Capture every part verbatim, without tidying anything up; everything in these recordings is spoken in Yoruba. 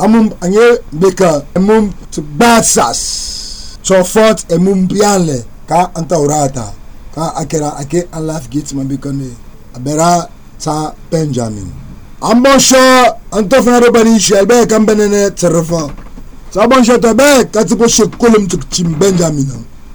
amum anye beka emum tbatsas chofot emum bianle ka antaurata ka akera ake alaf gate mabikane abera ta Benjamin ambosho antofnaro bani shelbe kambenene tsarfa sabonsho tabe katipo shekolum tukchim Benjamin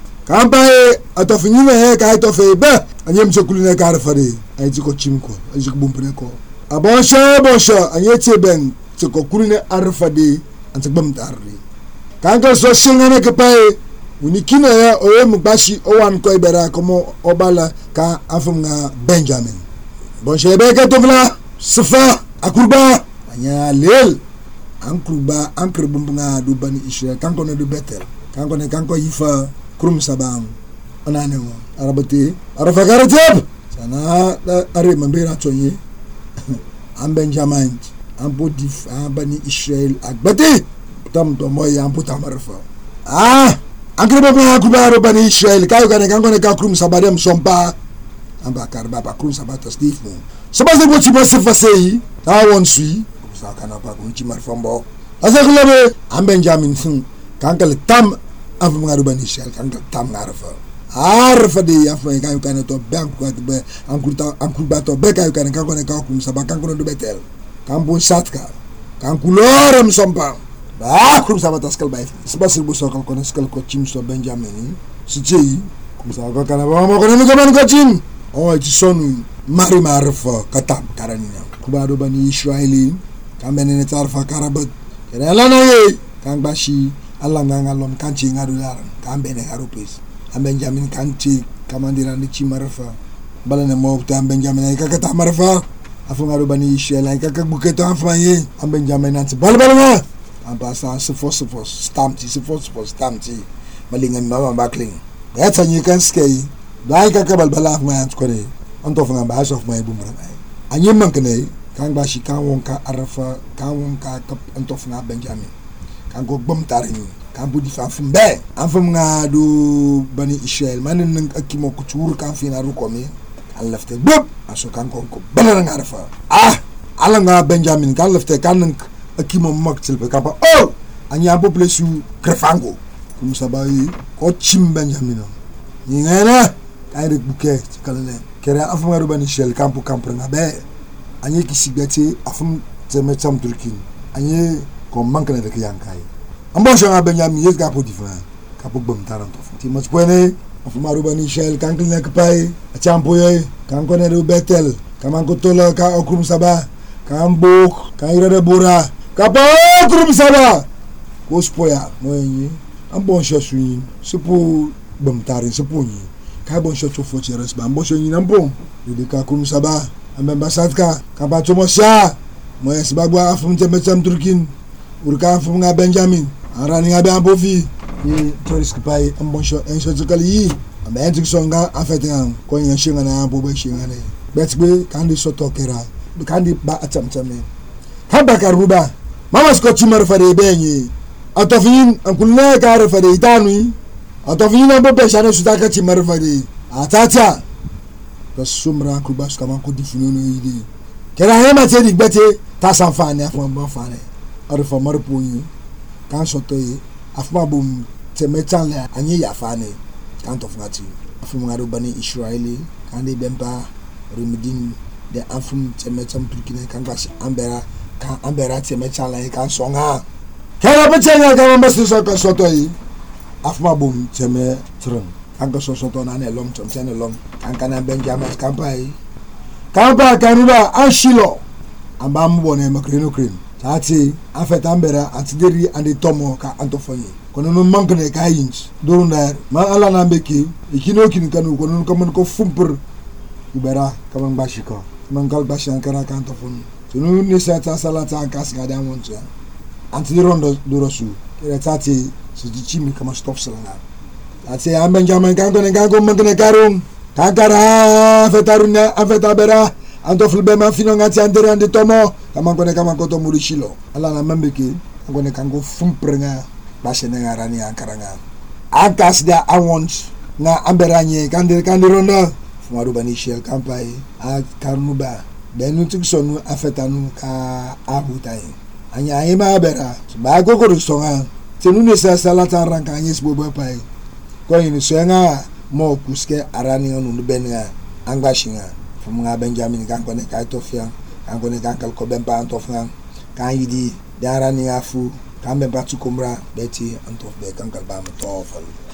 kampae atofnyine he ka itofe be anyem sekulune karfare ayti ko chimko ajik bumpne ko abonsho bonsho anyete ben ko kurine arfade antagbam tarri kanka so shingane kepae unikina ya oye mbashi owan ko ibera komo obala ka afumnga Benjamin bonsho beke tofla sifa akurba anya lel ankurba ankurbumnga do bani Israel kanko ne do betel kanko ne kanko yifa krum sabang anane wo arabati arafagara jeb sana are mambera tonye am Benjamin am bodif am bani Israel agbati tam to moy am puta marfa ah ankurba ba kuba bani Israel kayo kan kanko ne ka krum sabadem sompa amba karba ba krum sabata steve mo sabase bo ti base fasei ta won sui sa kana pa kun ti marfa mbo asakulabe am Benjamin sun kankal tam afu ngaru bani Israel kankal tam ngarfa arfa de afu kayo kan to bank ko be ankurta ankurba to be kayo kan kanko ne ka krum sabaka kanko do betel kambo satka kankulorem sompa ba krum sabata skal bay sabase bo sokal ko skal ko chim so Benjamin si jei kum sa ko kana ba mo ko ne ko ban ko chim oh ti sonu mari marfa katam karania kubado bani Israeli kambene tarfa karabat kerala na ye kang bashi Allah ngangalom kanchi ngaru yaran kambene harupis am Benjamin kanchi kamandira ni chimarfa balane mo ta Benjamin ay kakata marfa afu ngaru bani Israeli ay kakbuketo afaye am Benjamin anti balbalma am pasa sefos sefos stamti sefos sefos stamti malingan mama bakling yata nyi kan skei dai kakabal balaf ma ant kore antof nga ba of my bumra anyi mankne kang bashi kan wonka arafa kan wonka kap antof nga Benjamin kan go bom tarini kan budi fa fumbe afum nga do bani Israel manen nang akimo ko tour kan fina ru komi kan lafte bob aso kan ko ko balar nga arafa ah ala nga Benjamin kan lafte kan nang akimo maktil be kapa oh anya bo plesu krefango kum sabai ko chim Benjamin ni ngana ay rek buke kalale kere afum nga do bani Israel kampu kampre nga be anye kisigati afum teme cham turkin anye ko manka ne de yankai ambo shanga Benjamin yes gapo difa kapo bom taranto ti mach pone afum arubani Israel kankil nek pai champo ye kanko ne do betel kamanko tola ka okrum saba kambok kaira de bora kapa okrum saba ko spoya moyenyi ambo shasui supu bom tarin supuni ka bon shoto foti res ba ambo shoni nambo de ka okrum saba ambe satka kapa chomosha moyes bagwa afum tembe cham turkin urka afum nga Benjamin arani nga be ambofi ni toris pai ambon sho en sho tukali ambe entik songa afetan ko yan shinga na ambo be shinga ne betbe kandi soto kera kandi ba atam tame haba karuba mama sko chimar fare benyi atofin ankulna kar fare itanu atofin ambo be shane sutaka chimar fare atata sumra kubas kama ko difunu no ide kera hema tedi gbete ta sanfane afon bon fane arfa marpoyi kan sotoyi afma bum temetale anye ya fane kan tofnati afum ngado bani Israeli kan de bempa remedin de afum temetam turkine kan gas ambera kan ambera temetale kan songa kera betenya kan masu soto sotoyi afma bum teme trum kan so soto na ne lom tom tene lom kan kana Benjamin kampai kampa kanuba ashilo ambam bone makreno cream tati afeta ambera atideri ande tomo ka antofoni kono no mankne ka inch dorunda ma ala na mbeki ikino kin kanu kono ko man ko fumpur ubera kaman bashiko mangal bashan kara ka antofoni tunu ne sata salata kas ga da monja antirondo dorosu kere tati sijichimi kama stop salanga ati am Benjamin kanko ne kanko mankne karum kakara afetarunya afetabera antoful be ma fino ngati andere ande tomo kama ngone kama ko to murishilo ala na mambeki ngone kango fumprenga bashene ngarani ankaranga akas da awons na amberanye kandir kandironda fumaru bani Israel kampai a karnuba benu tiksonu afetanu ka ahutai anya ima bera ba go go songa tenu ne sa salata ranka anya sibobo pai ko yin so nga mo kuske arani onu benga angbashinga fumunga Benjamin kan ko ne kai tofia kan ko ne kan kal ko bempa antofna kan yidi darani afu kan bempa tukumra beti antof be kan kal ba mo tofal